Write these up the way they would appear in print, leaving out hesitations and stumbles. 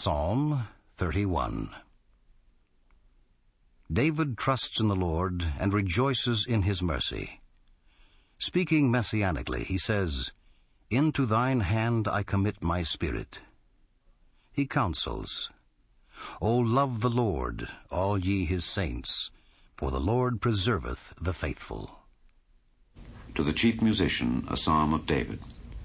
Psalm 31. David trusts in the Lord and rejoices in his mercy. Speaking messianically, he says, "Into thine hand I commit my spirit." He counsels, "O love the Lord, all ye his saints, for the Lord preserveth the faithful." To the chief musician, a psalm of David.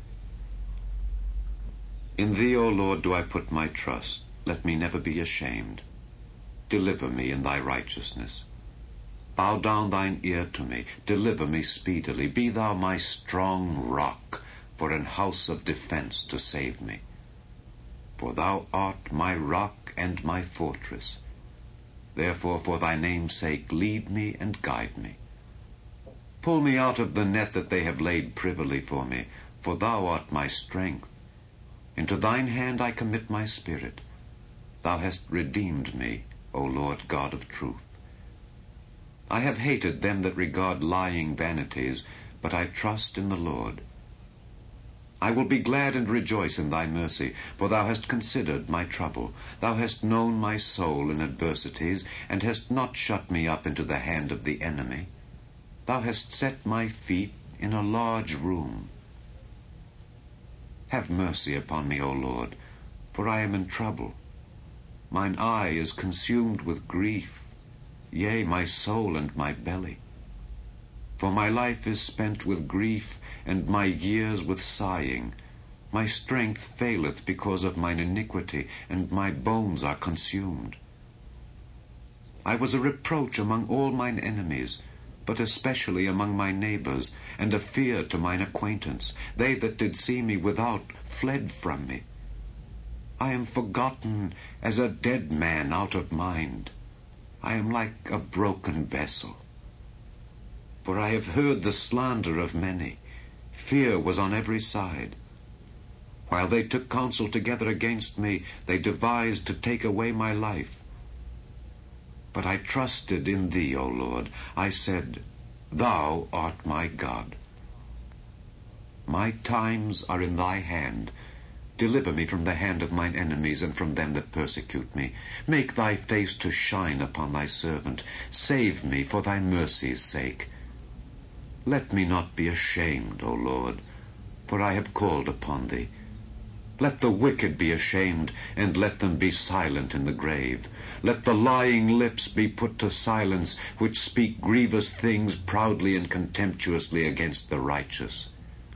In thee, O Lord, do I put my trust. Let me never be ashamed. Deliver me in thy righteousness. Bow down thine ear to me. Deliver me speedily. Be thou my strong rock, for an house of defense to save me. For thou art my rock and my fortress. Therefore, for thy name's sake, lead me and guide me. Pull me out of the net that they have laid privily for me, for thou art my strength. Into thine hand I commit my spirit. Thou hast redeemed me, O Lord God of truth. I have hated them that regard lying vanities, but I trust in the Lord. I will be glad and rejoice in thy mercy, for thou hast considered my trouble. Thou hast known my soul in adversities, and hast not shut me up into the hand of the enemy. Thou hast set my feet in a large room. Have mercy upon me, O Lord, for I am in trouble. Mine eye is consumed with grief, yea, my soul and my belly. For my life is spent with grief, and my years with sighing. My strength faileth because of mine iniquity, and my bones are consumed. I was a reproach among all mine enemies, but especially among my neighbors, and a fear to mine acquaintance. They that did see me without fled from me. I am forgotten as a dead man out of mind. I am like a broken vessel. For I have heard the slander of many. Fear was on every side. While they took counsel together against me, they devised to take away my life. But I trusted in thee, O Lord. I said, Thou art my God. My times are in thy hand. Deliver me from the hand of mine enemies and from them that persecute me. Make thy face to shine upon thy servant. Save me for thy mercy's sake. Let me not be ashamed, O Lord, for I have called upon thee. Let the wicked be ashamed, and let them be silent in the grave. Let the lying lips be put to silence, which speak grievous things proudly and contemptuously against the righteous.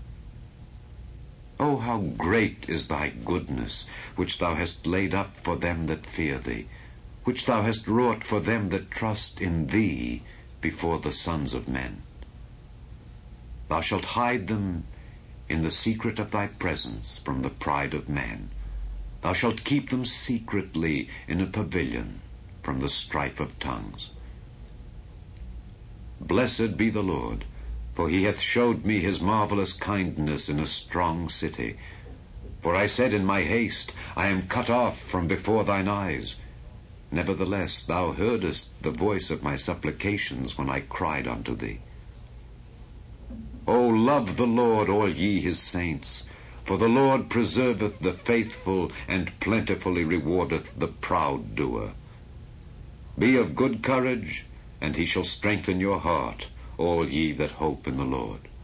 O how great is thy goodness, which thou hast laid up for them that fear thee, which thou hast wrought for them that trust in thee before the sons of men. Thou shalt hide them in the secret of thy presence from the pride of man. Thou shalt keep them secretly in a pavilion from the strife of tongues. Blessed be the Lord, for he hath showed me his marvelous kindness in a strong city. For I said in my haste, I am cut off from before thine eyes. Nevertheless thou heardest the voice of my supplications when I cried unto thee. O love the Lord, all ye his saints, for the Lord preserveth the faithful, and plentifully rewardeth the proud doer. Be of good courage, and he shall strengthen your heart, all ye that hope in the Lord.